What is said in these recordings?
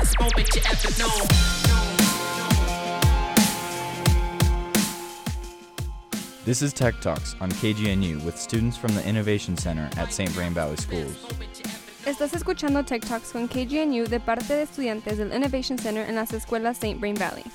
best moment you ever known. This is Tech Talks on KGNU with students from the Innovation Center at St. Vrain Valley Schools. Estás escuchando Tech Talks con KGNU de parte de estudiantes del Innovation Center en las escuelas St. Vrain Valley.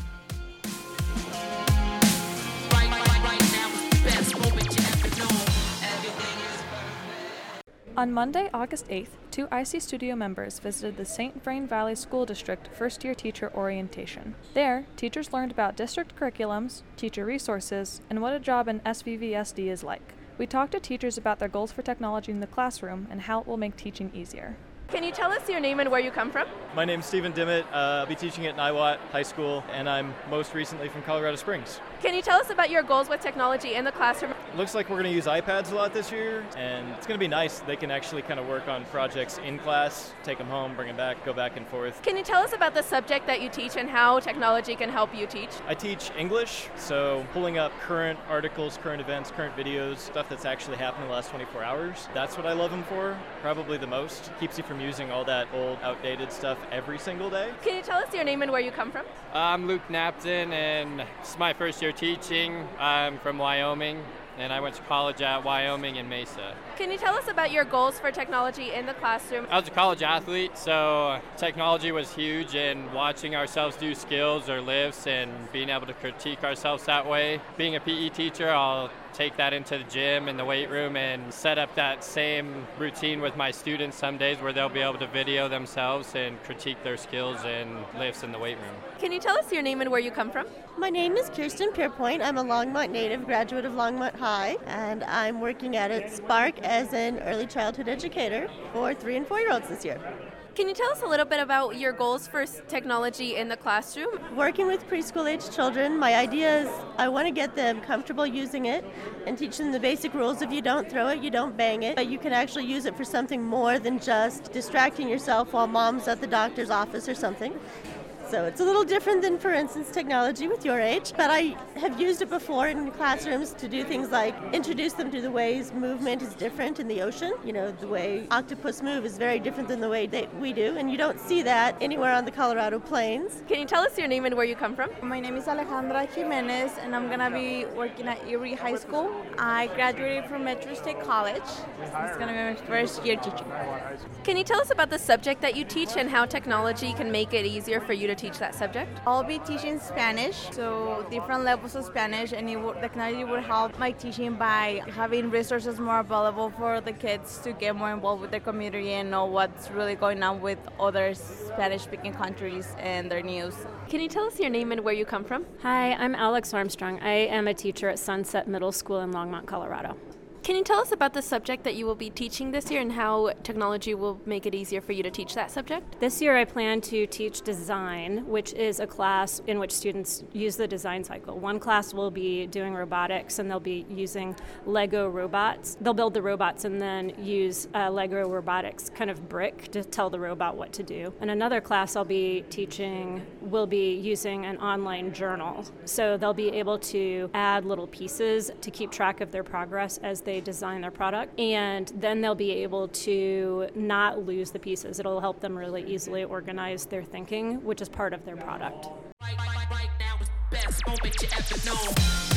On Monday, August 8th, two IC Studio members visited the St. Vrain Valley School District first-year teacher orientation. There, teachers learned about district curriculums, teacher resources, and what a job in SVVSD is like. We talked to teachers about their goals for technology in the classroom and how it will make teaching easier. Can you tell us your name and where you come from? My name's Stephen Dimmitt. I'll be teaching at Niwot High School, and I'm most recently from Colorado Springs. Can you tell us about your goals with technology in the classroom? Looks like we're going to use iPads a lot this year, and it's going to be nice. They can actually kind of work on projects in class, take them home, bring them back, go back and forth. Can you tell us about the subject that you teach and how technology can help you teach? I teach English, so pulling up current articles, current events, current videos, stuff that's actually happened in the last 24 hours. That's what I love them for, probably the most. Keeps you from using all that old, outdated stuff every single day. Can you tell us your name and where you come from? I'm Luke Napton, and this is my first year teaching. I'm from Wyoming, and I went to college at Wyoming and Mesa. Can you tell us about your goals for technology in the classroom? I was a college athlete, so technology was huge, and watching ourselves do skills or lifts and being able to critique ourselves that way. Being a PE teacher, I'll take that into the gym and the weight room and set up that same routine with my students some days where they'll be able to video themselves and critique their skills and lifts in the weight room. Can you tell us your name and where you come from? My name is Kirsten Pierpoint. I'm a Longmont native, graduate of Longmont High, and I'm working at Spark as an early childhood educator for 3- and 4-year-olds this year. Can you tell us a little bit about your goals for technology in the classroom? Working with preschool-age children, my idea is I want to get them comfortable using it and teach them the basic rules. If you don't throw it, you don't bang it, but you can actually use it for something more than just distracting yourself while mom's at the doctor's office or something. So it's a little different than, for instance, technology with your age, but I have used it before in classrooms to do things like introduce them to the ways movement is different in the ocean. You know, the way octopus move is very different than the way we do, and you don't see that anywhere on the Colorado Plains. Can you tell us your name and where you come from? My name is Alejandra Jimenez, and I'm going to be working at Erie High School. I graduated from Metro State College. It's going to be my first year teaching. Can you tell us about the subject that you teach and how technology can make it easier for you to teach that subject? I'll be teaching Spanish, so different levels of Spanish, and technology would help my teaching by having resources more available for the kids to get more involved with their community and know what's really going on with other Spanish-speaking countries and their news. Can you tell us your name and where you come from? Hi, I'm Alex Armstrong. I am a teacher at Sunset Middle School in Longmont, Colorado. Can you tell us about the subject that you will be teaching this year and how technology will make it easier for you to teach that subject? This year I plan to teach design, which is a class in which students use the design cycle. One class will be doing robotics, and they'll be using Lego robots. They'll build the robots and then use a Lego robotics kind of brick to tell the robot what to do. And another class I'll be teaching will be using an online journal. So they'll be able to add little pieces to keep track of their progress as they design their product, and then they'll be able to not lose the pieces. It'll help them really easily organize their thinking, which is part of their product. Right now is the best moment you ever known.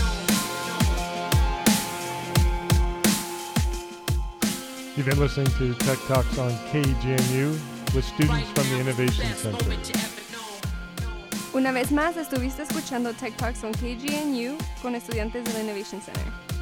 You've been listening to Tech Talks on KGNU with students from the Innovation Center. Una vez más estuviste escuchando Tech Talks on KGNU con estudiantes del Innovation Center.